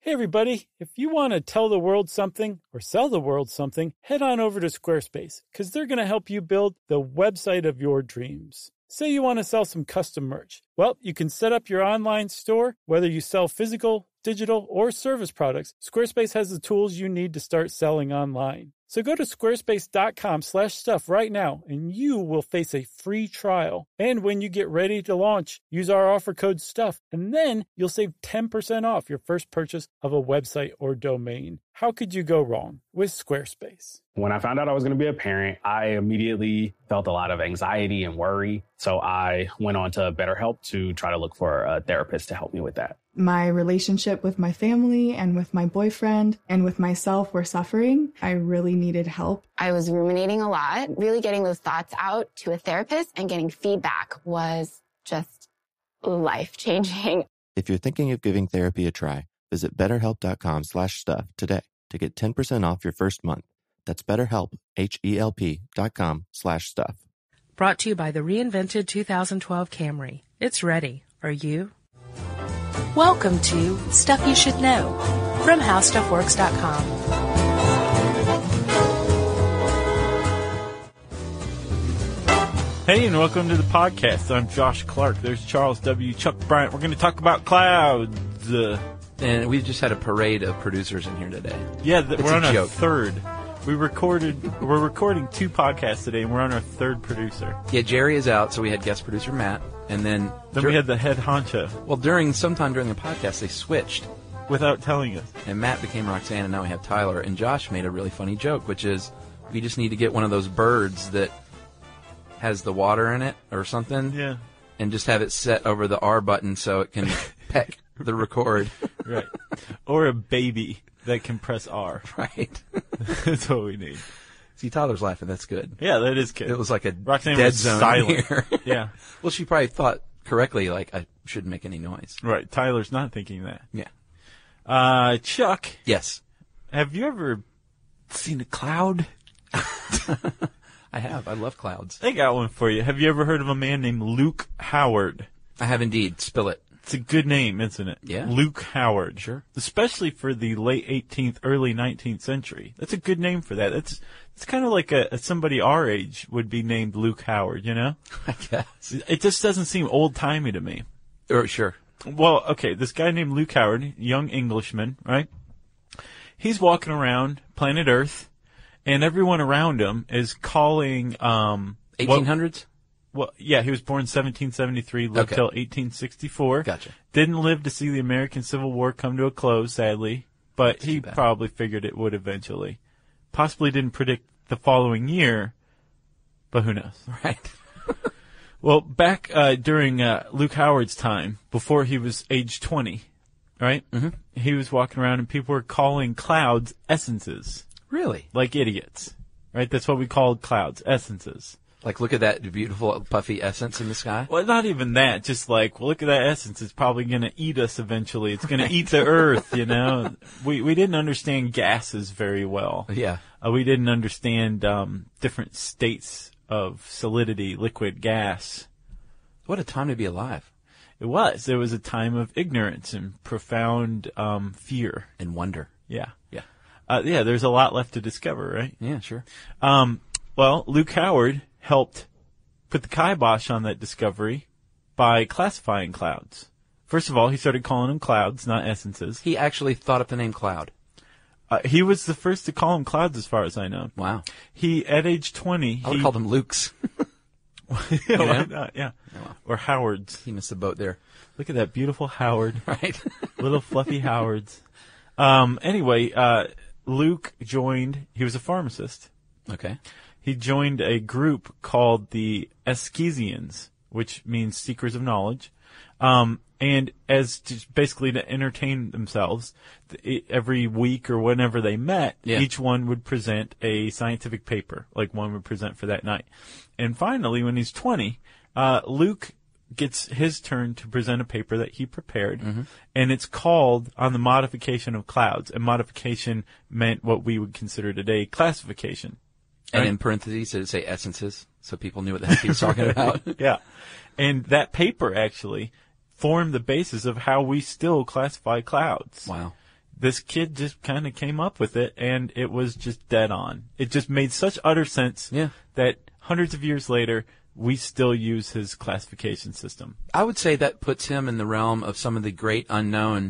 Hey everybody, if you want to tell the world something or sell the world something, head on over to Squarespace because they're going to help you build the website of your dreams. Say you want to sell some custom merch. Well, you can set up your online store, whether you sell physical, digital, or service products. Squarespace has the tools you need to start selling online. So go to squarespace.com/stuff right now and you will face a free trial. And when you get ready to launch, use our offer code STUFF and then you'll save 10% off your first purchase of a website or domain. How could you go wrong with Squarespace? When I found out I was going to be a parent, I immediately felt a lot of anxiety and worry. So I went on to BetterHelp to try to look for a therapist to help me with that. My relationship with my family and with my boyfriend and with myself were suffering. I really needed help. I was ruminating a lot. Really getting those thoughts out to a therapist and getting feedback was just life-changing. If you're thinking of giving therapy a try, visit BetterHelp.com/stuff today to get 10% off your first month. That's BetterHelp, HELP.com/stuff. Brought to you by the reinvented 2012 Camry. It's ready. Are you? Welcome to Stuff You Should Know from HowStuffWorks.com. Hey, and welcome to the podcast. I'm Josh Clark. There's Charles W. Chuck Bryant. We're going to talk about clouds. And we just had a parade of producers in here today. Yeah, we're on our joke. third. We're recording 2 podcasts today, and we're on our 3rd producer. Yeah, Jerry is out, so we had guest producer Matt, and then we had the head honcho. Well, sometime during the podcast, they switched without telling us, and Matt became Roxanne, and now we have Tyler. And Josh made a really funny joke, which is we just need to get one of those birds that has the water in it or something, yeah, and just have it set over the R button so it can peck the record, right? Or a baby that can press R. Right. That's what we need. See, Tyler's laughing. That's good. Yeah, that is good. It was like a Roxanne dead was zone silent. here. Yeah. Well, she probably thought correctly, like, I shouldn't make any noise. Right. Tyler's not thinking that. Yeah. Chuck. Yes. Have you ever seen a cloud? I have. I love clouds. I got one for you. Have you ever heard of a man named Luke Howard? I have indeed. Spill it. It's a good name, isn't it? Yeah. Luke Howard. Sure. Especially for the late 18th, early 19th century. That's a good name for that. It's kind of like somebody our age would be named Luke Howard, you know? I guess. It just doesn't seem old-timey to me. Sure. Well, okay, this guy named Luke Howard, young Englishman, right? He's walking around planet Earth, and everyone around him is calling 1800s? Well, yeah, he was born 1773, lived till 1864. Gotcha. Didn't live to see the American Civil War come to a close, sadly, but he probably figured it would eventually. Possibly didn't predict the following year, but who knows? Right. Well, back during Luke Howard's time, before he was age 20, right? Mm-hmm. He was walking around and people were calling clouds essences. Really? Like idiots, right? That's what we called clouds, essences. Like, look at that beautiful, puffy essence in the sky? Well, not even that. Just like, well, look at that essence. It's probably going to eat us eventually. It's going to eat the earth, you know. We didn't understand gases very well. Yeah. We didn't understand different states of solidity, liquid, gas. What a time to be alive. It was. There was a time of ignorance and profound fear. And wonder. Yeah. Yeah. Yeah, there's a lot left to discover, right? Yeah, sure. Well, Luke Howard helped put the kibosh on that discovery by classifying clouds. First of all, he started calling them clouds, not essences. He actually thought up the name cloud. He was the first to call them clouds, as far as I know. Wow. At age 20... I would call them Luke's. Yeah, why not? Yeah. Oh, well. Or Howards. He missed the boat there. Look at that beautiful Howard. Right. Little fluffy Howards. Anyway, Luke joined... He was a pharmacist. Okay. He joined a group called the Eskesians, which means seekers of knowledge. And as just basically to entertain themselves, every week or whenever they met, each one would present a scientific paper, like one would present for that night. And finally, when he's 20, Luke gets his turn to present a paper that he prepared, and it's called On the Modification of Clouds. And modification meant what we would consider today classification. And in parentheses, did it say essences? So people knew what the heck he was talking about? Yeah. And that paper actually formed the basis of how we still classify clouds. Wow. this kid just kind of came up with it, and it was just dead on. It just made such utter sense that hundreds of years later, we still use his classification system. I would say that puts him in the realm of some of the great unknown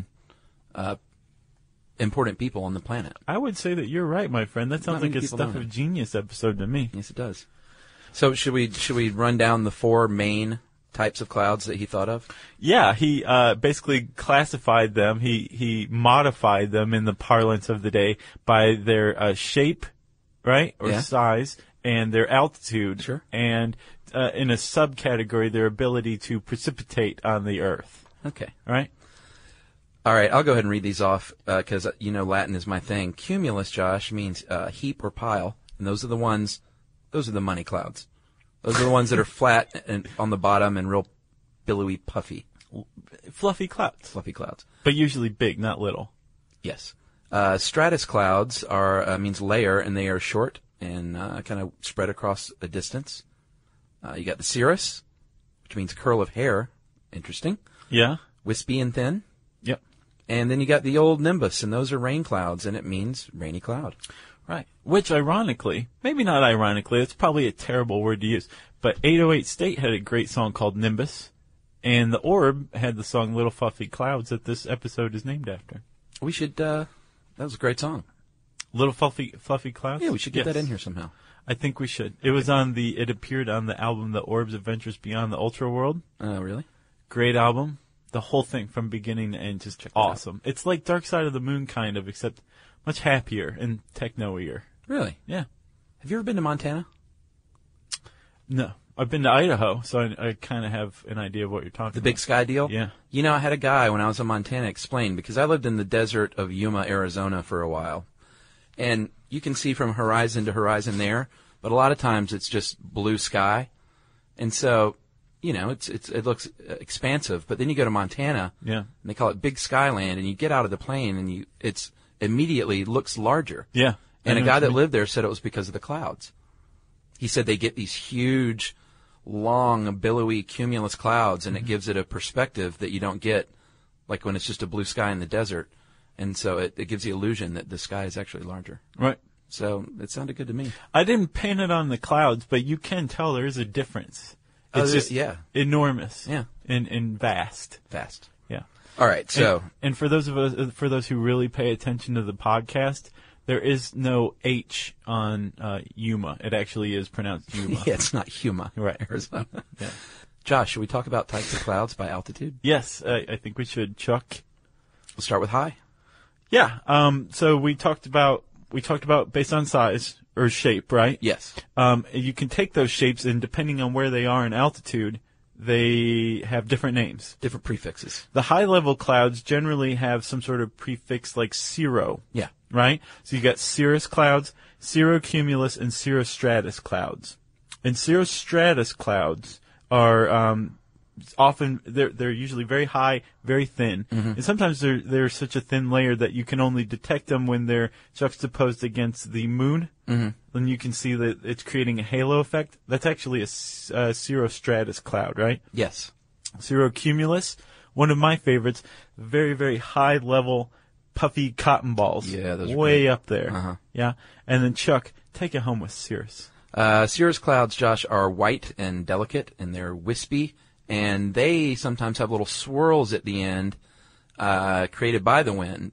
important people on the planet. I would say that you're right, my friend. That sounds like a Stuff of Genius episode to me. Yes, it does. So should we run down the 4 main types of clouds that he thought of? Yeah, he basically classified them. He modified them in the parlance of the day by their shape, right, or size, and their altitude. Sure. And in a subcategory, their ability to precipitate on the Earth. Okay. Right? All right, I'll go ahead and read these off because, Latin is my thing. Cumulus, Josh, means heap or pile, and those are the money clouds. Those are the ones that are flat and on the bottom and real billowy, puffy. Fluffy clouds. Fluffy clouds. But usually big, not little. Yes. Stratus clouds means layer, and they are short and kind of spread across a distance. You got the cirrus, which means curl of hair. Interesting. Yeah. Wispy and thin. Yep. And then you got the old nimbus, and those are rain clouds, and it means rainy cloud. Right. Which, ironically, maybe not ironically, it's probably a terrible word to use, but 808 State had a great song called Nimbus, and the Orb had the song Little Fluffy Clouds that this episode is named after. We should, that was a great song. Little Fluffy Clouds? Yeah, we should get that in here somehow. I think we should. It appeared on the album The Orb's Adventures Beyond the Ultra World. Oh, really? Great album. The whole thing from beginning to end, just awesome. It's like Dark Side of the Moon, kind of, except much happier and techno-ier. Really? Yeah. Have you ever been to Montana? No. I've been to Idaho, so I kind of have an idea of what you're talking about. The Big Sky deal? Yeah. I had a guy when I was in Montana explain, because I lived in the desert of Yuma, Arizona for a while. And you can see from horizon to horizon there, but a lot of times it's just blue sky. And so, it looks expansive. But then you go to Montana, and they call it Big Skyland, and you get out of the plane, and it's immediately looks larger. Yeah. And a guy that lived there said it was because of the clouds. He said they get these huge, long, billowy cumulus clouds, and it gives it a perspective that you don't get, like when it's just a blue sky in the desert. And so it gives the illusion that the sky is actually larger. Right. So it sounded good to me. I didn't pin it on the clouds, but you can tell there is a difference. It's just enormous. Yeah. And vast. Vast. Yeah. All right. So and for those who really pay attention to the podcast, there is no H on Yuma. It actually is pronounced Yuma. Yeah, it's not Yuma. Right. Arizona. Yeah. Josh, should we talk about types of clouds by altitude? Yes, I think we should, Chuck. We'll start with high. Yeah. So we talked about based on size or shape, right? Yes. You can take those shapes, and depending on where they are in altitude, they have different names. Different prefixes. The high-level clouds generally have some sort of prefix like cirro. Yeah. Right? So you got cirrus clouds, cirrocumulus, and cirrostratus clouds. And cirrostratus clouds are often they're usually very high, very thin, and sometimes they're such a thin layer that you can only detect them when they're juxtaposed against the moon. Then you can see that it's creating a halo effect. That's actually a cirrostratus cloud, right? Yes. Cirrocumulus, one of my favorites, very, very high level, puffy cotton balls. Yeah, those are way great. up there. Yeah, and then Chuck, take it home with cirrus. Cirrus clouds, Josh, are white and delicate, and they're wispy, and they sometimes have little swirls at the end, created by the wind,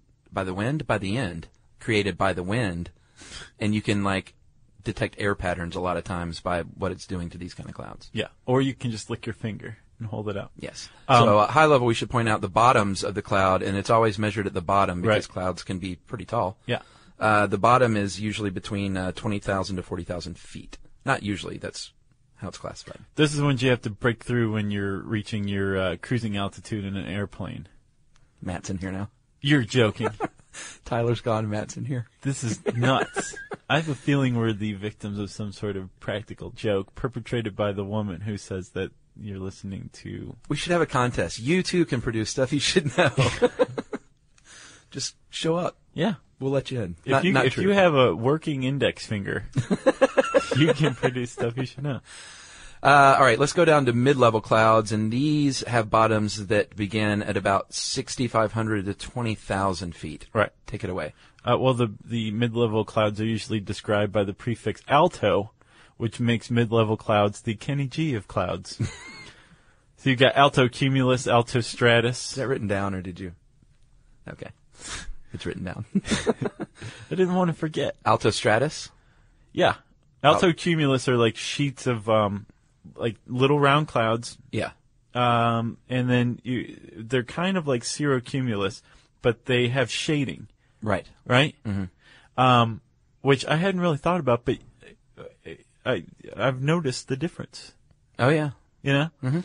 created by the wind, and you can detect air patterns a lot of times by what it's doing to these kind of clouds. Yeah, or you can just lick your finger and hold it up. Yes. So at high level, we should point out the bottoms of the cloud, and it's always measured at the bottom because clouds can be pretty tall. Yeah. The bottom is usually between 20,000 to 40,000 feet. Not usually. That's how it's classified. This is when you have to break through when you're reaching your cruising altitude in an airplane. Matt's in here now. You're joking. Tyler's gone. Matt's in here. This is nuts. I have a feeling we're the victims of some sort of practical joke perpetrated by the woman who says that you're listening to... We should have a contest. You too can produce stuff you should know. Just show up. Yeah. We'll let you in. If you have a working index finger, you can produce stuff you should know. All right, let's go down to mid-level clouds, and these have bottoms that begin at about 6,500 to 20,000 feet. Right. Take it away. Well, the mid-level clouds are usually described by the prefix alto, which makes mid-level clouds the Kenny G of clouds. So you've got alto cumulus, alto stratus. Is that written down, or did you? Okay. It's written down. I didn't want to forget. Alto stratus? Yeah. Alto cumulus are like sheets of like little round clouds. Yeah. And then they're kind of like cirrocumulus, but they have shading. Right. Right? Mm-hmm. Which I hadn't really thought about, but I've noticed the difference. Oh, yeah. You know? Mm-hmm.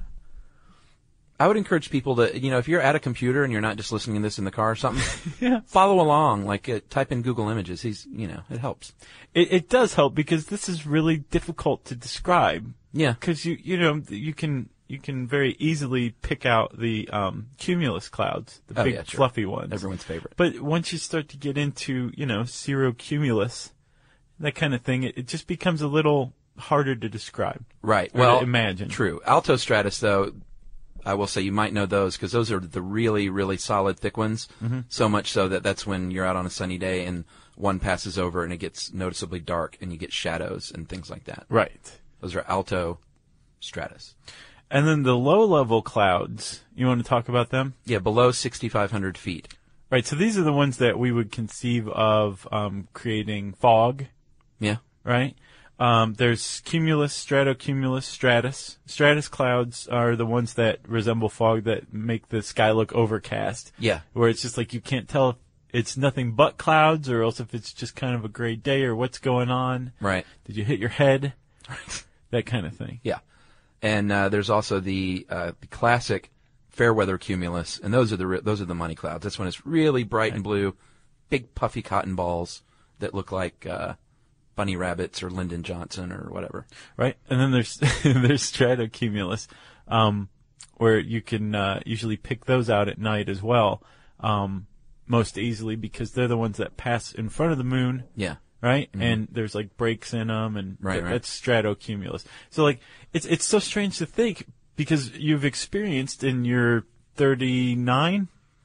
I would encourage people to, if you're at a computer and you're not just listening to this in the car or something, Yeah. follow along. Like, type in Google Images. It helps. It does help because this is really difficult to describe. Yeah. Because you can very easily pick out the cumulus clouds, the big sure. fluffy ones. Everyone's favorite. But once you start to get into cirrocumulus, that kind of thing, it just becomes a little harder to describe. Right. Or Well, to imagine. True. Alto stratus, though, I will say you might know those because those are the really, really solid, thick ones. Mm-hmm. So much so that's when you're out on a sunny day and one passes over and it gets noticeably dark and you get shadows and things like that. Right. Those are alto stratus. And then the low-level clouds, you want to talk about them? Yeah, below 6,500 feet. Right, so these are the ones that we would conceive of creating fog, Yeah. right? There's cumulus, stratocumulus, stratus. Stratus clouds are the ones that resemble fog that make the sky look overcast. Yeah. Where it's just like you can't tell if it's nothing but clouds or else if it's just kind of a gray day or what's going on. Right. Did you hit your head? That kind of thing. Yeah. And there's also the classic fair weather cumulus, and those are the money clouds. That's when it's really bright and blue, big puffy cotton balls that look like bunny rabbits or Lyndon Johnson or whatever. Right. And then there's there's stratocumulus, where you can usually pick those out at night as well, most easily because they're the ones that pass in front of the moon. Yeah. Right? Mm-hmm. And there's like breaks in them and right. That's stratocumulus. So like it's so strange to think because you've experienced in your 39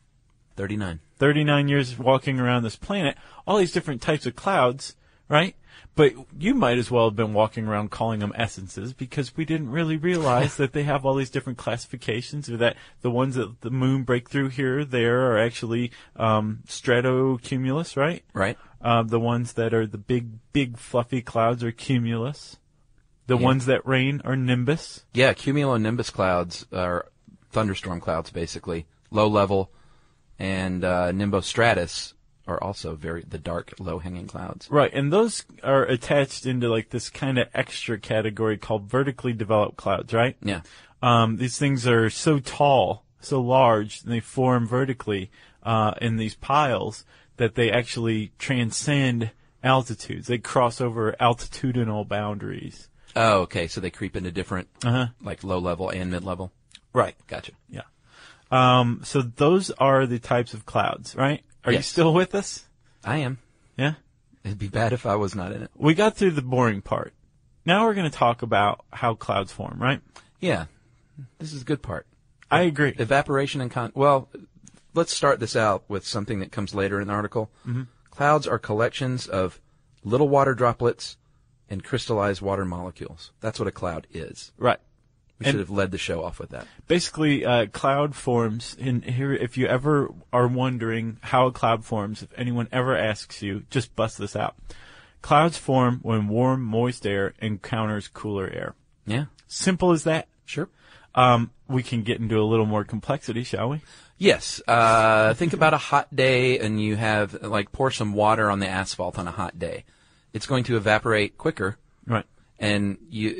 years walking around this planet all these different types of clouds, right? But you might as well have been walking around calling them essences because we didn't really realize that they have all these different classifications or that the ones that the moon break through here or there are actually stratocumulus, right? Right. The ones that are the big fluffy clouds are cumulus. The ones that rain are nimbus. Yeah, cumulonimbus clouds are thunderstorm clouds, basically. Low level. And nimbostratus are also the dark, low-hanging clouds. Right, and those are attached into like this kind of extra category called vertically developed clouds, right? Yeah. These things are so tall, so large, and they form vertically in these piles that they actually transcend altitudes. They cross over altitudinal boundaries. Oh, okay. So they creep into different, like low level and mid level. Right. Gotcha. Yeah. So those are the types of clouds, right? Are you still with us? I am. Yeah. It'd be bad if I was not in it. We got through the boring part. Now we're going to talk about how clouds form, right? Yeah. This is a good part. I agree. Evaporation and well, let's start this out with something that comes later in the article. Mm-hmm. Clouds are collections of little water droplets and crystallized water molecules. That's what a cloud is. Right. We should have led the show off with that. Basically, cloud forms, and here, if you ever are wondering how a cloud forms, if anyone ever asks you, just bust this out. Clouds form when warm, moist air encounters cooler air. Yeah. Simple as that. Sure. We can get into a little more complexity, shall we? Yes. Think about a hot day and you have, pour some water on the asphalt on a hot day. It's going to evaporate quicker. Right. And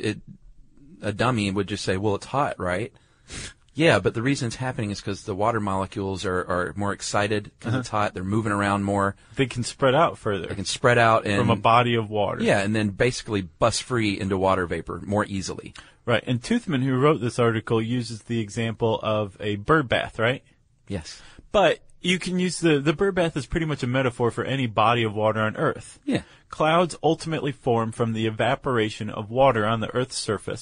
a dummy would just say, well, it's hot, right? Yeah, but the reason it's happening is because the water molecules are more excited because it's hot. They're moving around more. They can spread out further. They can spread out from a body of water. Yeah, and then basically bust free into water vapor more easily. Right. And Toothman, who wrote this article, uses the example of a bird bath, right? Yes. But you can use the bird bath is pretty much a metaphor for any body of water on Earth. Yeah. Clouds ultimately form from the evaporation of water on the Earth's surface.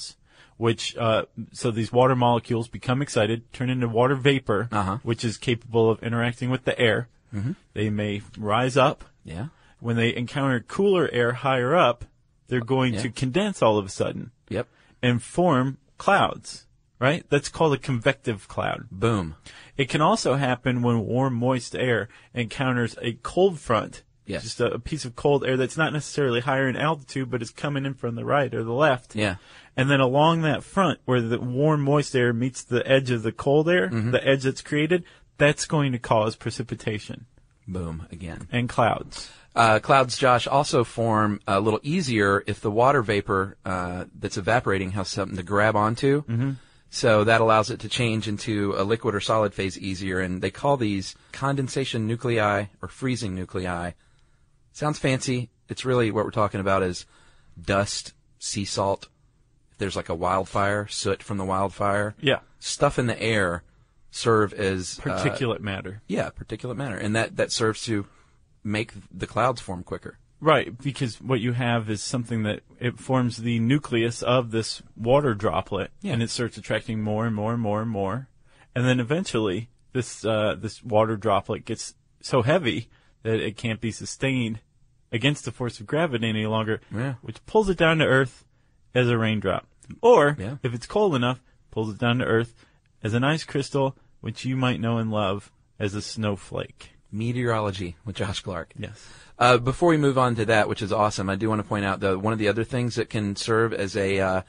which so these water molecules become excited, turn into water vapor, which is capable of interacting with the air. Mm-hmm. They may rise up. Yeah. When they encounter cooler air higher up, they're going to condense all of a sudden. Yep. And form clouds, right? That's called a convective cloud. Boom. It can also happen when warm, moist air encounters a cold front. Yes. Just a piece of cold air that's not necessarily higher in altitude, but is coming in from the right or the left. Yeah. And then along that front, where the warm, moist air meets the edge of the cold air, the edge that's created, that's going to cause precipitation. Boom, again. And clouds. Clouds, Josh, also form a little easier if the water vapor that's evaporating has something to grab onto. Mm-hmm. So that allows it to change into a liquid or solid phase easier. And they call these condensation nuclei or freezing nuclei. Sounds fancy. It's really what we're talking about is dust, sea salt. If there's like a wildfire, soot from the wildfire. Yeah. Stuff in the air serve as particulate matter. Yeah, particulate matter. And that serves to make the clouds form quicker. Right, because what you have is something that it forms the nucleus of this water droplet, and it starts attracting more and more and more and more, and then eventually this water droplet gets so heavy that it can't be sustained against the force of gravity any longer, which pulls it down to Earth as a raindrop. Or, if it's cold enough, pulls it down to Earth as an ice crystal, which you might know and love as a snowflake. Meteorology with Josh Clark. Yes. Before we move on to that, which is awesome, I do want to point out that one of the other things that can serve as a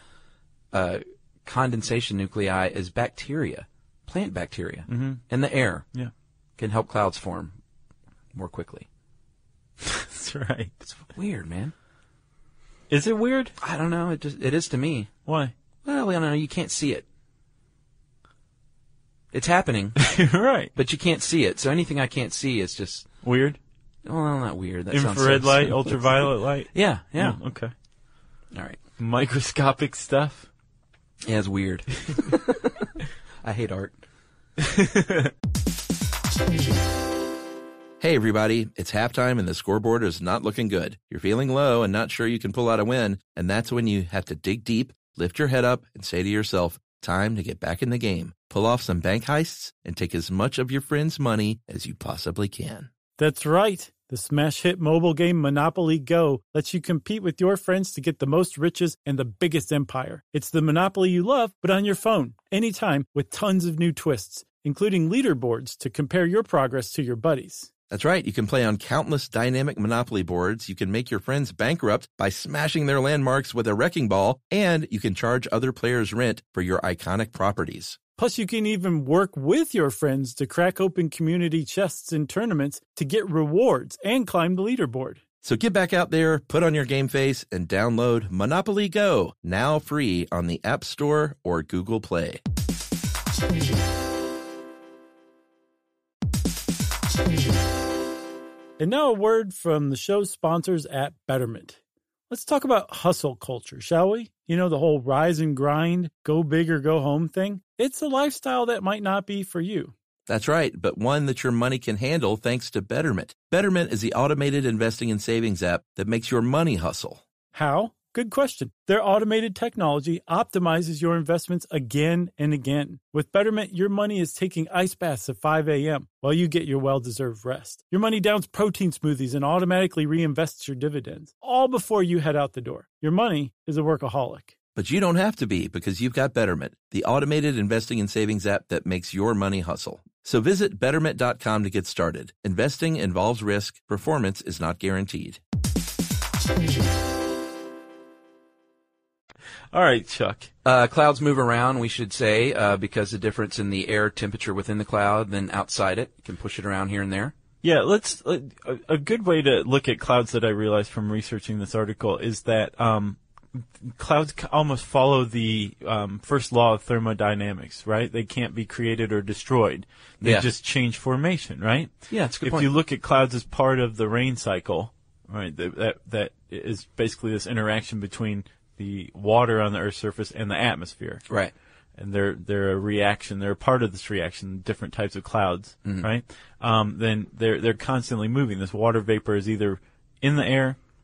condensation nuclei is bacteria, plant bacteria, in the air. Yeah. Can help clouds form more quickly. That's right. It's weird, man. Is it weird? I don't know. It is to me. Why? Well, I don't know. You can't see it. It's happening. Right. But you can't see it. So anything I can't see is just... Weird? Well, not weird. That infrared light, ultraviolet light? Yeah. Oh, okay. All right. Microscopic stuff? Yeah, it's weird. I hate art. Hey, everybody. It's halftime and the scoreboard is not looking good. You're feeling low and not sure you can pull out a win, and that's when you have to dig deep, lift your head up, and say to yourself, time to get back in the game. Pull off some bank heists and take as much of your friends' money as you possibly can. That's right. The smash hit mobile game Monopoly Go lets you compete with your friends to get the most riches and the biggest empire. It's the Monopoly you love, but on your phone, anytime, with tons of new twists, including leaderboards to compare your progress to your buddies. That's right. You can play on countless dynamic Monopoly boards. You can make your friends bankrupt by smashing their landmarks with a wrecking ball, and you can charge other players rent for your iconic properties. Plus, you can even work with your friends to crack open community chests in tournaments to get rewards and climb the leaderboard. So get back out there, put on your game face, and download Monopoly Go, now free on the App Store or Google Play. And now a word from the show's sponsors at Betterment. Let's talk about hustle culture, shall we? You know, the whole rise and grind, go big or go home thing. It's a lifestyle that might not be for you. That's right, but one that your money can handle thanks to Betterment. Betterment is the automated investing and savings app that makes your money hustle. How? Good question. Their automated technology optimizes your investments again and again. With Betterment, your money is taking ice baths at 5 a.m. while you get your well-deserved rest. Your money downs protein smoothies and automatically reinvests your dividends, all before you head out the door. Your money is a workaholic. But you don't have to be, because you've got Betterment, the automated investing and savings app that makes your money hustle. So visit Betterment.com to get started. Investing involves risk. Performance is not guaranteed. All right, Chuck. Clouds move around, we should say, because the difference in the air temperature within the cloud than outside it can push it around here and there. Yeah, a good way to look at clouds that I realized from researching this article is that clouds almost follow the first law of thermodynamics, right? They can't be created or destroyed. They just change formation, right? Yeah, that's a good point. If you look at clouds as part of the rain cycle, right, that is basically this interaction between the water on the Earth's surface and the atmosphere. Right. And they're a reaction. They're a part of this reaction, different types of clouds, right? Then they're constantly moving. This water vapor is either in the air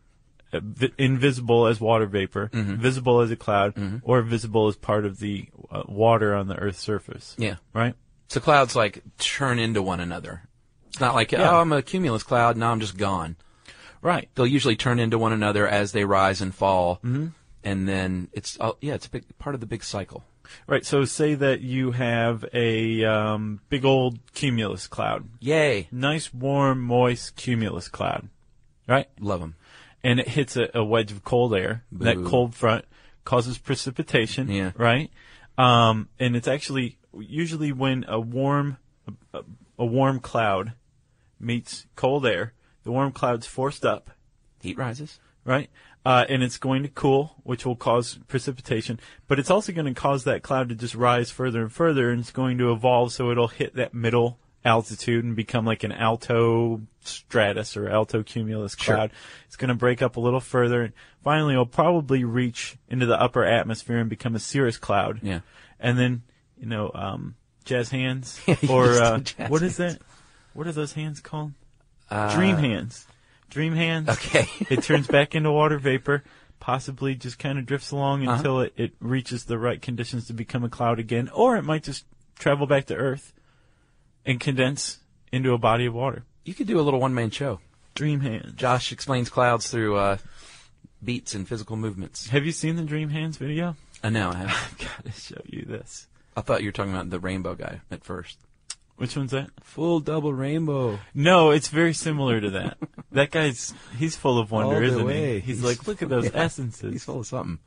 invisible as water vapor, visible as a cloud, or visible as part of the water on the Earth's surface. Yeah. Right? So clouds like turn into one another. It's not like, oh, I'm a cumulus cloud, now I'm just gone. Right. They'll usually turn into one another as they rise and fall. And then it's a big part of the big cycle. Right. So say that you have a big old cumulus cloud. Yay. Nice, warm, moist cumulus cloud. Right? Love them. And it hits a wedge of cold air. Boo. That cold front causes precipitation. Yeah. Right? And it's actually usually when a warm cloud meets cold air, the warm cloud's forced up. Heat rises. Right? And it's going to cool, which will cause precipitation. But it's also going to cause that cloud to just rise further and further, and it's going to evolve so it'll hit that middle altitude and become like an alto stratus or alto cumulus cloud. Sure. It's going to break up a little further, and finally it'll probably reach into the upper atmosphere and become a cirrus cloud. Yeah. And then, jazz hands, or what is that? What are those hands called? Dream hands. Dream hands. Okay. It turns back into water vapor, possibly just kind of drifts along until it reaches the right conditions to become a cloud again, or it might just travel back to Earth and condense into a body of water. You could do a little one-man show. Dream hands. Josh explains clouds through beats and physical movements. Have you seen the Dream Hands video? No, I haven't. I've got to show you this. I thought you were talking about the rainbow guy at first. Which one's that? Full double rainbow. No, it's very similar to that. That he's full of wonder, isn't he? He's like, look at those essences. He's full of something.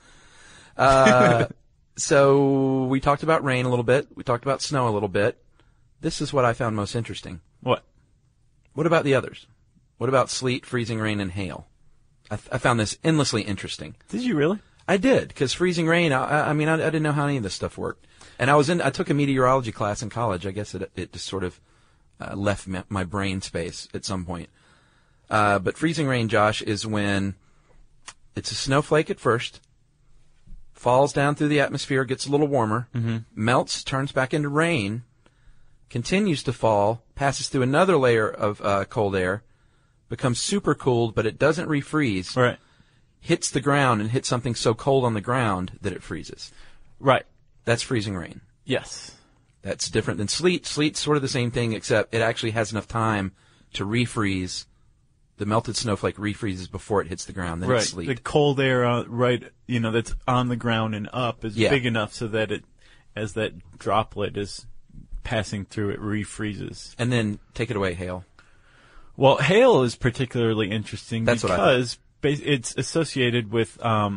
So we talked about rain a little bit. We talked about snow a little bit. This is what I found most interesting. What? What about the others? What about sleet, freezing rain, and hail? I found this endlessly interesting. Did you really? I did, because freezing rain, I didn't know how any of this stuff worked. And I took a meteorology class in college. I guess it just sort of left my brain space at some point. But freezing rain, Josh, is when it's a snowflake at first, falls down through the atmosphere, gets a little warmer, melts, turns back into rain, continues to fall, passes through another layer of cold air, becomes super cooled, but it doesn't refreeze. Right. Hits the ground and hits something so cold on the ground that it freezes. Right. That's freezing rain. Yes. That's different than sleet. Sleet's sort of the same thing, except it actually has enough time to refreeze. The melted snowflake refreezes before it hits the ground. Then it's sleet. The cold air, that's on the ground and up is big enough so that as that droplet is passing through, it refreezes. And then take it away, hail. Well, hail is particularly interesting because it's associated with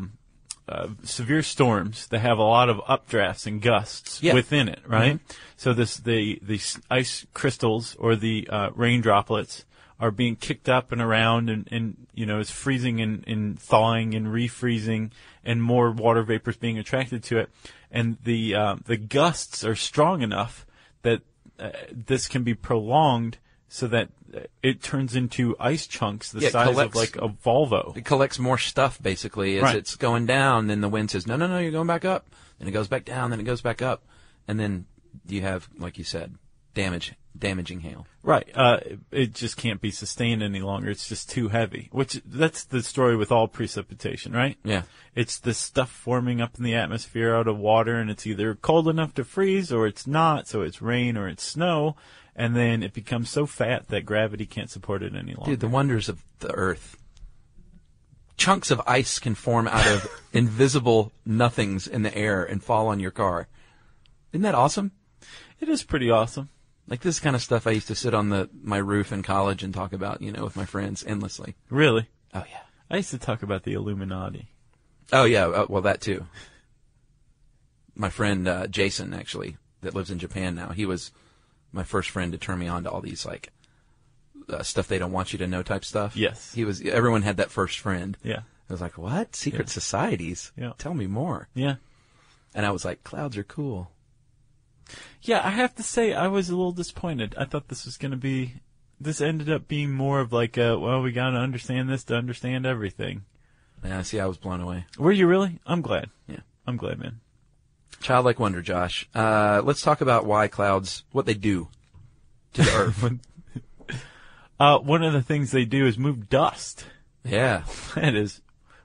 severe storms that have a lot of updrafts and gusts within it, right? So the ice crystals or the rain droplets are being kicked up and around and it's freezing and thawing and refreezing and more water vapors being attracted to it. And the gusts are strong enough that this can be prolonged so that it turns into ice chunks the size of like a Volvo. It collects more stuff, basically. As it's going down, then the wind says, no, you're going back up. Then it goes back down, then it goes back up. And then you have, like you said, damaging hail. Right. It just can't be sustained any longer. It's just too heavy, that's the story with all precipitation, right? Yeah. It's the stuff forming up in the atmosphere out of water, and it's either cold enough to freeze or it's not, so it's rain or it's snow. And then it becomes so fat that gravity can't support it any longer. Dude, the wonders of the earth. Chunks of ice can form out of invisible nothings in the air and fall on your car. Isn't that awesome? It is pretty awesome. Like this kind of stuff I used to sit on my roof in college and talk about, with my friends endlessly. Really? Oh, yeah. I used to talk about the Illuminati. Oh, yeah. Well, that too. My friend Jason, actually, that lives in Japan now, he was my first friend to turn me on to all these stuff they don't want you to know type stuff. Yes. Everyone had that first friend. Yeah. I was like, what? Secret societies? Yeah. Tell me more. Yeah. And I was like, clouds are cool. Yeah, I have to say I was a little disappointed. I thought this ended up being more of like we got to understand this to understand everything. Yeah, see, I was blown away. Were you really? I'm glad. Yeah. I'm glad, man. Childlike wonder, Josh. Let's talk about why clouds, what they do to the earth. One of the things they do is move dust. Yeah. That is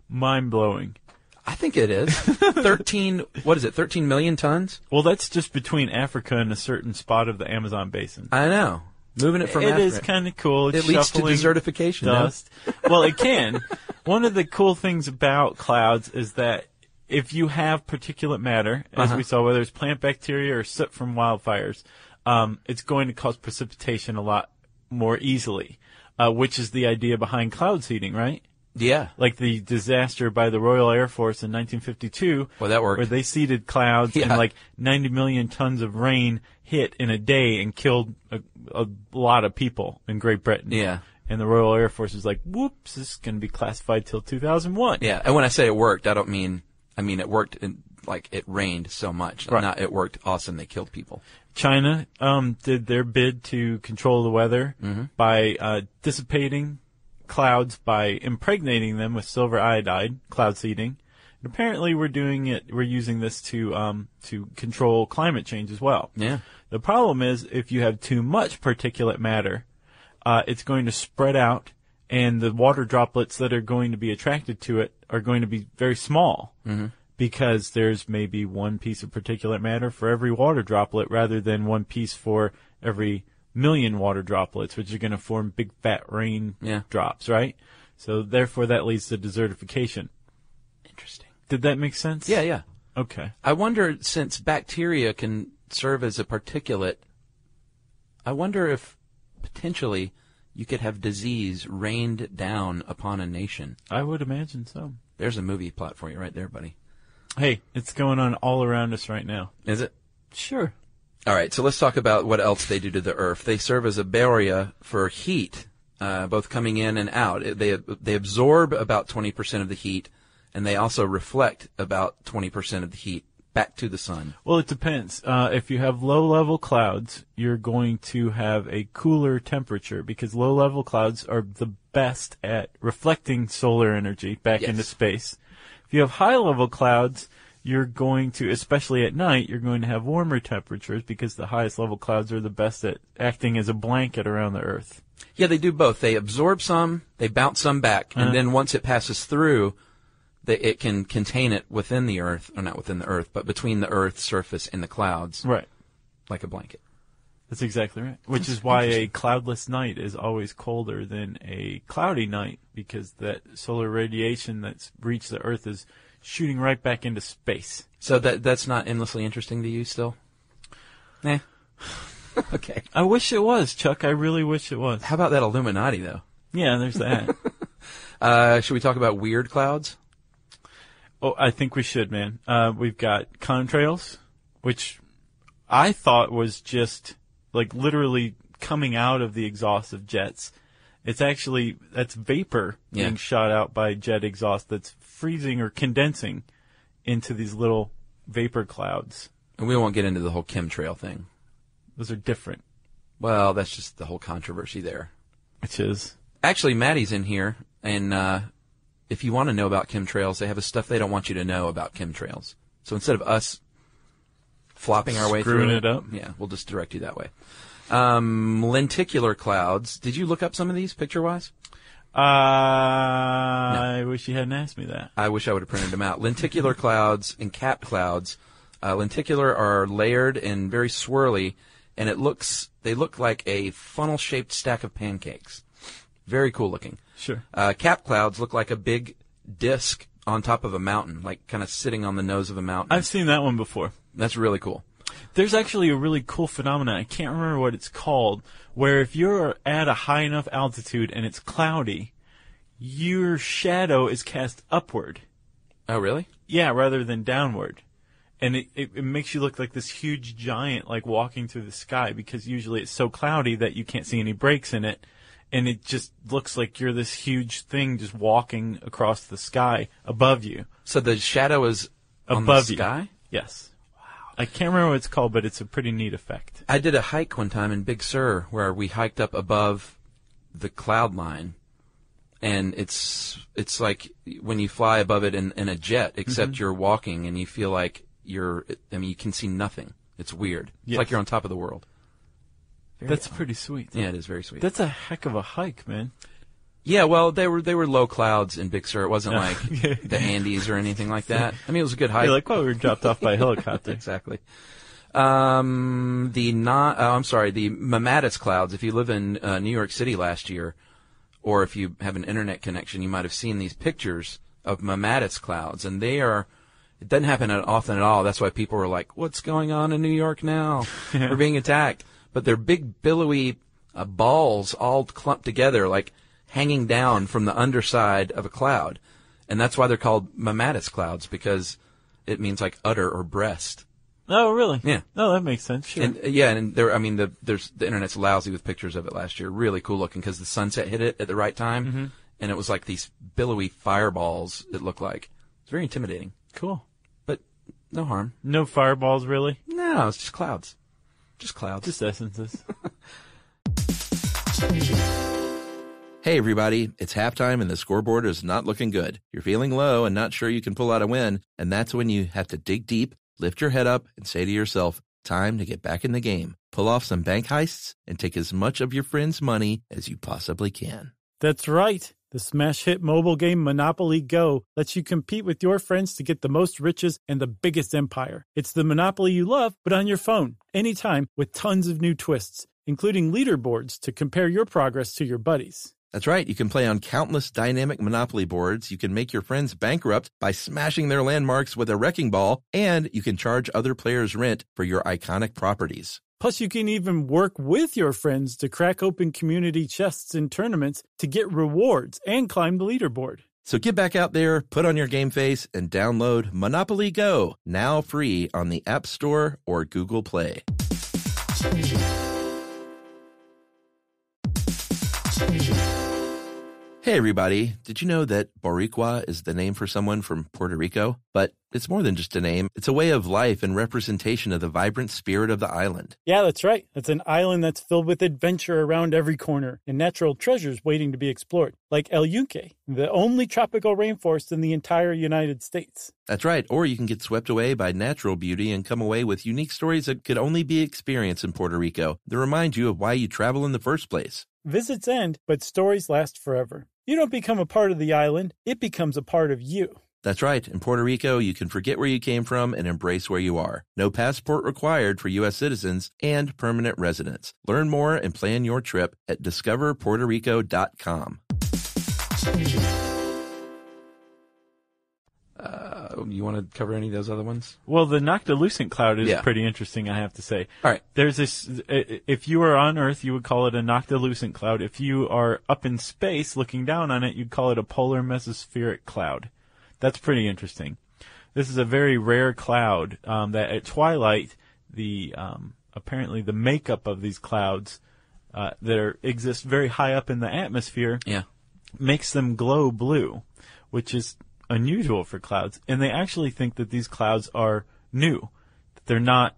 mind-blowing. I think it is. 13 million tons? Well, that's just between Africa and a certain spot of the Amazon basin. I know. Moving it from Africa. It is kind of cool. It's it leads to desertification. Dust. No? Well, it can. One of the cool things about clouds is that if you have particulate matter, as we saw, whether it's plant bacteria or soot from wildfires, it's going to cause precipitation a lot more easily, which is the idea behind cloud seeding, right? Yeah. Like the disaster by the Royal Air Force in 1952. Well, that worked. Where they seeded clouds and like 90 million tons of rain hit in a day and killed a lot of people in Great Britain. Yeah. And the Royal Air Force was like, whoops, this is going to be classified till 2001. Yeah. And when I say it worked, I mean it worked like it rained so much. Right. Not it worked awesome. They killed people. China did their bid to control the weather by dissipating clouds by impregnating them with silver iodide, cloud seeding. And apparently we're using this to control climate change as well. Yeah. The problem is if you have too much particulate matter, it's going to spread out and the water droplets that are going to be attracted to it are going to be very small because there's maybe one piece of particulate matter for every water droplet rather than one piece for every million water droplets, which are going to form big fat rain drops, right? So therefore that leads to desertification. Interesting. Did that make sense? Yeah, yeah. Okay. I wonder, since bacteria can serve as a particulate, I wonder if potentially you could have disease rained down upon a nation. I would imagine so. There's a movie plot for you right there, buddy. Hey, it's going on all around us right now. Is it? Sure. All right, so let's talk about what else they do to the Earth. They serve as a barrier for heat, both coming in and out. They absorb about 20% of the heat, and they also reflect about 20% of the heat back to the sun. Well, it depends. If you have low-level clouds, you're going to have a cooler temperature because low-level clouds are the best at reflecting solar energy back into space. If you have high-level clouds, you're going to, especially at night, you're going to have warmer temperatures because the highest level clouds are the best at acting as a blanket around the Earth. Yeah, they do both. They absorb some, they bounce some back, and then once it passes through, it can contain it within the Earth, or not within the Earth, but between the Earth's surface and the clouds. Right. Like a blanket. That's exactly right. Which is why a cloudless night is always colder than a cloudy night, because that solar radiation that's reached the Earth is shooting right back into space. So that's not endlessly interesting to you still? Nah. Okay. I wish it was, Chuck. I really wish it was. How about that Illuminati, though? Yeah, there's that. Should we talk about weird clouds? Oh, I think we should, man. We've got contrails, which I thought was just like literally coming out of the exhaust of jets. It's actually, that's vapor being shot out by jet exhaust that's freezing or condensing into these little vapor clouds. And we won't get into the whole chemtrail thing. Those are different. Well, that's just the whole controversy there. Which is? Actually, Maddie's in here, and if you want to know about chemtrails, they have stuff they don't want you to know about chemtrails. So instead of us flopping our way through it up, yeah, we'll just direct you that way. Lenticular clouds. Did you look up some of these picture-wise? I wish you hadn't asked me that. I wish I would have printed them out. Lenticular clouds and cap clouds. Lenticular are layered and very swirly, and they look like a funnel-shaped stack of pancakes. Very cool looking. Sure. Cap clouds look like a big disc on top of a mountain, like kind of sitting on the nose of a mountain. I've seen that one before. That's really cool. There's actually a really cool phenomenon, I can't remember what it's called, where if you're at a high enough altitude and it's cloudy, your shadow is cast upward. Oh, really? Yeah, rather than downward. And it makes you look like this huge giant, like walking through the sky, because usually it's so cloudy that you can't see any breaks in it. And it just looks like you're this huge thing just walking across the sky above you. So the shadow is above the sky? Yes. I can't remember what it's called, but it's a pretty neat effect. I did a hike one time in Big Sur where we hiked up above the cloud line, and it's like when you fly above it in a jet, except you're walking and you feel like you can see nothing. It's weird. It's like you're on top of the world. That's pretty sweet. Yeah, it is very sweet. That's a heck of a hike, man. Yeah, well, they were low clouds in Big Sur. It wasn't like the Andes or anything like that. I mean, it was a good hike. You're like, well, we were dropped off by a helicopter. Exactly. The Mamatis clouds. If you live in New York City last year, or if you have an internet connection, you might have seen these pictures of Mamatis clouds, and it doesn't happen often at all. That's why people were like, what's going on in New York now? We're being attacked. But they're big, billowy balls all clumped together, like hanging down from the underside of a cloud. And that's why they're called Mamatis clouds, because it means like udder or breast. Oh, really? Yeah. No, that makes sense. Sure. And the internet's lousy with pictures of it last year. Really cool looking because the sunset hit it at the right time, and it was like these billowy fireballs. It looked like it's very intimidating. Cool. But no harm. No fireballs, really? No, it's just clouds. Just clouds. Just essences. Hey, everybody, it's halftime and the scoreboard is not looking good. You're feeling low and not sure you can pull out a win, and that's when you have to dig deep, lift your head up, and say to yourself, time to get back in the game. Pull off some bank heists and take as much of your friends' money as you possibly can. That's right. The smash hit mobile game Monopoly Go lets you compete with your friends to get the most riches and the biggest empire. It's the Monopoly you love, but on your phone, anytime, with tons of new twists, including leaderboards to compare your progress to your buddies. That's right. You can play on countless dynamic Monopoly boards. You can make your friends bankrupt by smashing their landmarks with a wrecking ball, and you can charge other players rent for your iconic properties. Plus, you can even work with your friends to crack open community chests in tournaments to get rewards and climb the leaderboard. So get back out there, put on your game face, and download Monopoly Go, now free on the App Store or Google Play. Hey everybody, did you know that Boricua is the name for someone from Puerto Rico? But it's more than just a name. It's a way of life and representation of the vibrant spirit of the island. Yeah, that's right. It's an island that's filled with adventure around every corner and natural treasures waiting to be explored, like El Yunque, the only tropical rainforest in the entire United States. That's right. Or you can get swept away by natural beauty and come away with unique stories that could only be experienced in Puerto Rico that remind you of why you travel in the first place. Visits end, but stories last forever. You don't become a part of the island, it becomes a part of you. That's right. In Puerto Rico, you can forget where you came from and embrace where you are. No passport required for U.S. citizens and permanent residents. Learn more and plan your trip at discoverpuertorico.com. You want to cover any of those other ones? Well, the Noctilucent cloud is pretty interesting, I have to say. All right. There's this, if you were on Earth, you would call it a Noctilucent cloud. If you are up in space looking down on it, you'd call it a polar mesospheric cloud. That's pretty interesting. This is a very rare cloud that at twilight, apparently the makeup of these clouds that exist very high up in the atmosphere makes them glow blue, which is unusual for clouds. And they actually think that these clouds are new. They're not,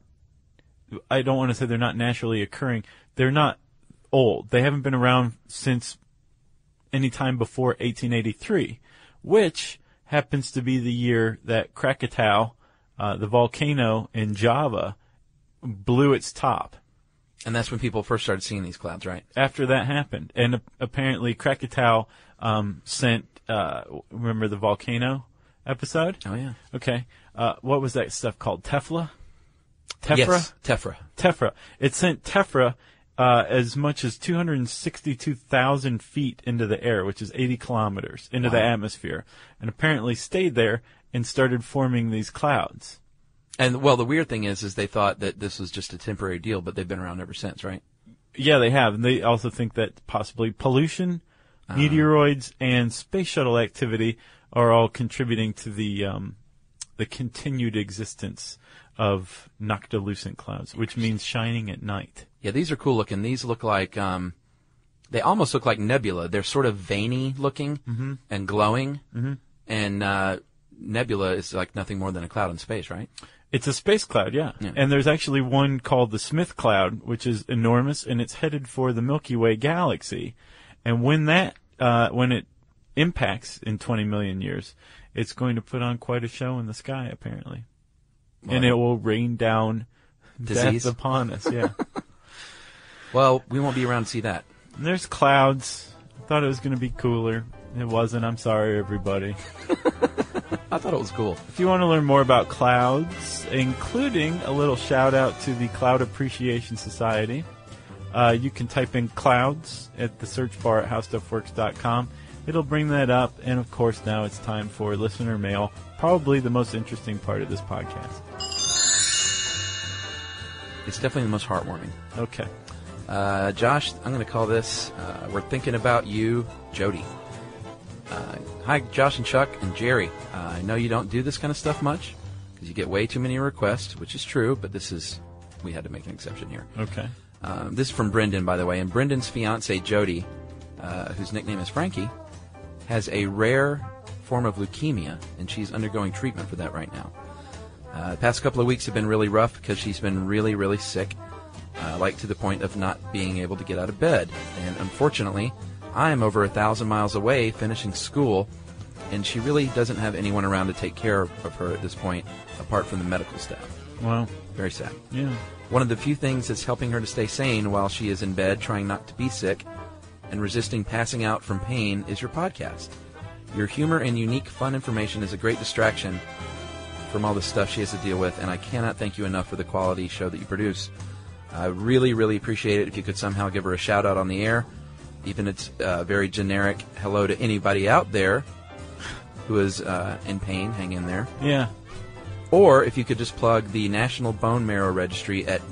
I don't want to say they're not naturally occurring. They're not old. They haven't been around since any time before 1883, which happens to be the year that Krakatau, the volcano in Java, blew its top. And that's when people first started seeing these clouds, right? After that happened. And apparently Krakatau sent, remember the volcano episode? Oh, yeah. Okay. What was that stuff called? Tefra? Yes, Tefra. Tefra. It sent Tefra as much as 262,000 feet into the air, which is 80 kilometers, into the atmosphere, and apparently stayed there and started forming these clouds. And, well, the weird thing is they thought that this was just a temporary deal, but they've been around ever since, right? Yeah, they have. And they also think that possibly pollution, meteoroids, and space shuttle activity are all contributing to the continued existence of Noctilucent clouds, which means shining at night. Yeah, these are cool looking. These look like, they almost look like nebula. They're sort of veiny looking and glowing. Mm-hmm. And nebula is like nothing more than a cloud in space, right? It's a space cloud, yeah. And there's actually one called the Smith Cloud, which is enormous, and it's headed for the Milky Way galaxy. And when it impacts in 20 million years, it's going to put on quite a show in the sky, apparently. Wow. And it will rain down death upon us, yeah. Well, we won't be around to see that. And there's clouds I thought it was going to be cooler. It wasn't. I'm sorry, everybody. I thought it was cool. If you want to learn more about clouds, including a little shout out to the Cloud Appreciation Society, you can type in clouds at the search bar at howstuffworks.com. It'll bring that up. And of course, now it's time for listener mail, probably the most interesting part of this podcast. It's definitely the most heartwarming. Okay. Josh, I'm going to call this, We're Thinking About You, Jody. Hi, Josh and Chuck and Jerry. I know you don't do this kind of stuff much because you get way too many requests, which is true, but we had to make an exception here. Okay. This is from Brendan, by the way, and Brendan's fiance, Jody, whose nickname is Frankie, has a rare form of leukemia, and she's undergoing treatment for that right now. The past couple of weeks have been really rough because she's been really, really sick, like to the point of not being able to get out of bed. And unfortunately, I am over 1,000 miles away finishing school, and she really doesn't have anyone around to take care of her at this point, apart from the medical staff. Wow. Very sad. Yeah. One of the few things that's helping her to stay sane while she is in bed, trying not to be sick, and resisting passing out from pain is your podcast. Your humor and unique, fun information is a great distraction from all the stuff she has to deal with, and I cannot thank you enough for the quality show that you produce. I really, really appreciate it if you could somehow give her a shout-out on the air, even if it's very generic hello to anybody out there who is in pain. Hang in there. Yeah. Or if you could just plug the National Bone Marrow Registry at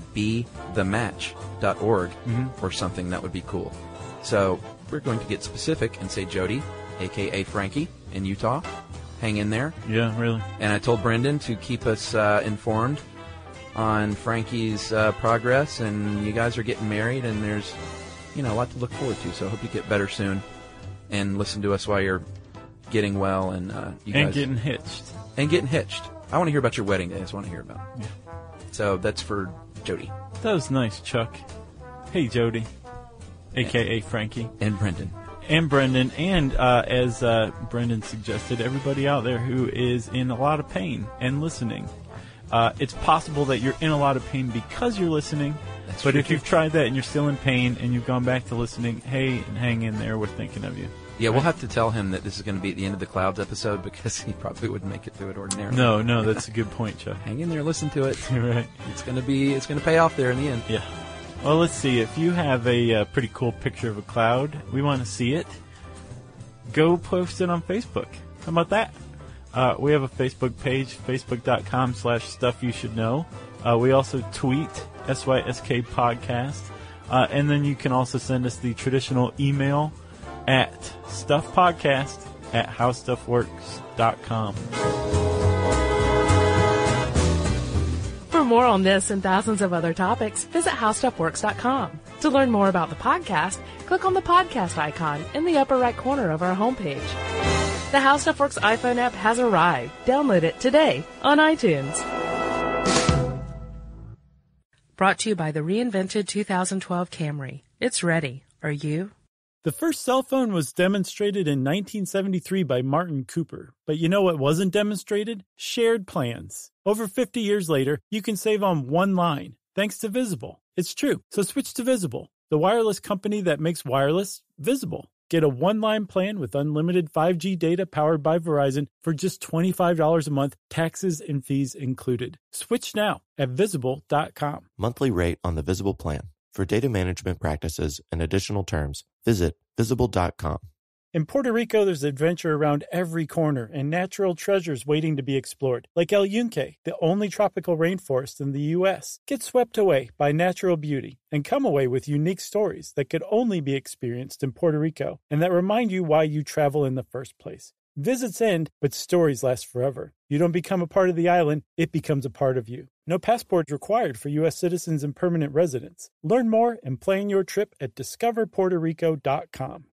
bethematch.org or something, that would be cool. So we're going to get specific and say Jody, a.k.a. Frankie, in Utah. Hang in there. Yeah, really. And I told Brendan to keep us informed on Frankie's progress, and you guys are getting married, and there's a lot to look forward to. So I hope you get better soon, and listen to us while you're getting well, and you guys getting hitched. And getting hitched. I want to hear about your wedding day. I just want to hear about it. Yeah. So that's for Jody. That was nice, Chuck. Hey, Jody, a.k.a. Frankie. And Brendan. And Brendan, and as Brendan suggested, everybody out there who is in a lot of pain and listening. It's possible that you're in a lot of pain because you're listening, but if you've tried that and you're still in pain and you've gone back to listening, hey, hang in there, we're thinking of you. Yeah, we'll have to tell him that this is going to be at the end of the Clouds episode because he probably wouldn't make it through it ordinarily. No, that's a good point, Chuck. Hang in there, listen to it. You're right. It's going to pay off there in the end. Yeah. Well, let's see. If you have a pretty cool picture of a cloud, we want to see it. Go post it on Facebook. How about that? We have a Facebook page, facebook.com/stuffyoushouldknow. We also tweet, SYSK Podcast. And then you can also send us the traditional email at stuffpodcast@howstuffworks.com. For more on this and thousands of other topics, visit howstuffworks.com. To learn more about the podcast, click on the podcast icon in the upper right corner of our homepage. The How Stuff Works iPhone app has arrived. Download it today on iTunes. Brought to you by the reinvented 2012 Camry. It's ready. Are you? The first cell phone was demonstrated in 1973 by Martin Cooper. But you know what wasn't demonstrated? Shared plans. Over 50 years later, you can save on one line, thanks to Visible. It's true. So switch to Visible, the wireless company that makes wireless visible. Get a one-line plan with unlimited 5G data powered by Verizon for just $25 a month, taxes and fees included. Switch now at Visible.com. Monthly rate on the Visible plan. For data management practices and additional terms, visit Visible.com. In Puerto Rico, there's adventure around every corner and natural treasures waiting to be explored, like El Yunque, the only tropical rainforest in the U.S. Get swept away by natural beauty and come away with unique stories that could only be experienced in Puerto Rico and that remind you why you travel in the first place. Visits end, but stories last forever. You don't become a part of the island, it becomes a part of you. No passport required for U.S. citizens and permanent residents. Learn more and plan your trip at discoverpuertorico.com.